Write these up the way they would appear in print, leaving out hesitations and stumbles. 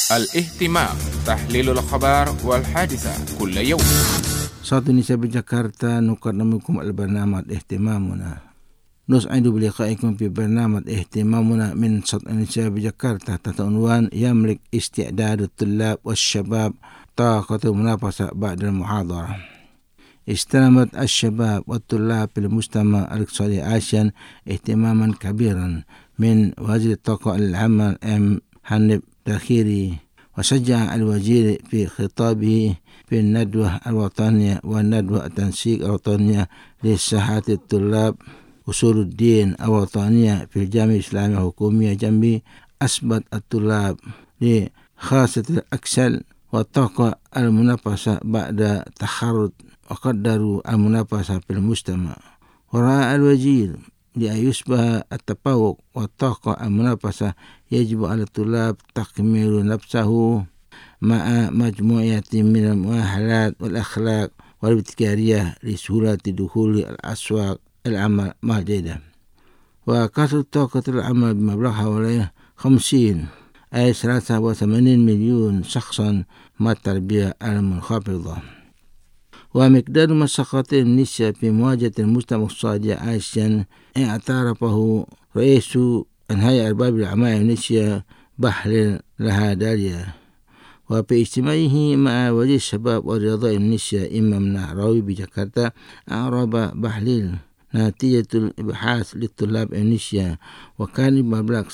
الاهتمام تحليل الأخبار والحادثة كل يوم. صوت النساء بجاكرتا نقدم لكم البرنامج اهتمامنا. نسعد بلقائكم في برنامج اهتمامنا من صوت النساء بجاكرتا تحت عنوان يملك استعداد الطلاب والشباب طاقة منافسة بعد المحاضرة. استلمت الشباب والطلاب في المجتمع الاقتصادي آسيا اهتماما كبيرا من وزير الطاقة العامة حنيف داخيري، وشجع الوزير في خطابه في الندوة الوطنية والندوة التنسيق الوطنية لصحة الطلاب أصول الدين الوطنية في الجامعة الإسلامية الحكومية جنبي. أثبت الطلاب لخاصة الأكسل والطاقة المنافسة بعد تخرج وقدروا المنافسة في المجتمع. ورأى الوزير لأن يشبه التفوق والطاقة المنافسة يجب على الطلاب تكميل نفسه مع مجموعة من المؤهلات والأخلاق والابتكارية لسهولة دخول الأسواق العمل الجديدة. وكسر طاقة العمل بمبلغ حوالي 50 أي 83 مليون شخصا مع التربية المنخفضة. ومقدار مشقة النساء في مواجهة المجتمع الاقتصادي آسيا اعترفه رئيس الهيئة الأرباب الأعمال النساء بحليل لهاداليا. وفي اجتماعه مع وزير الشباب والرياضة النساء إمام نهراوي بجاكرتا، أعرب بحليل نتيجة الإبحاث للطلاب النساء، وكان بمبلغ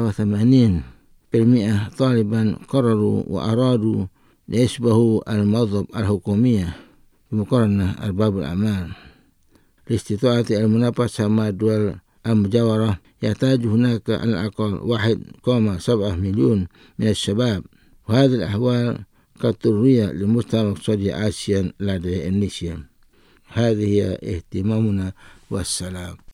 83% طالبا قرروا وأرادوا ليشبهوا الموظف الحكومية بمقارنة أرباب الأعمال. لاستطاعة المنافسة مع الدول المجاورة يحتاج هناك على الأقل 1.7 مليون من الشباب، وهذه الأحوال قد تروي لمجتمع اقتصادي آسيا لدى النساء. هذه هي اهتمامنا، والسلام.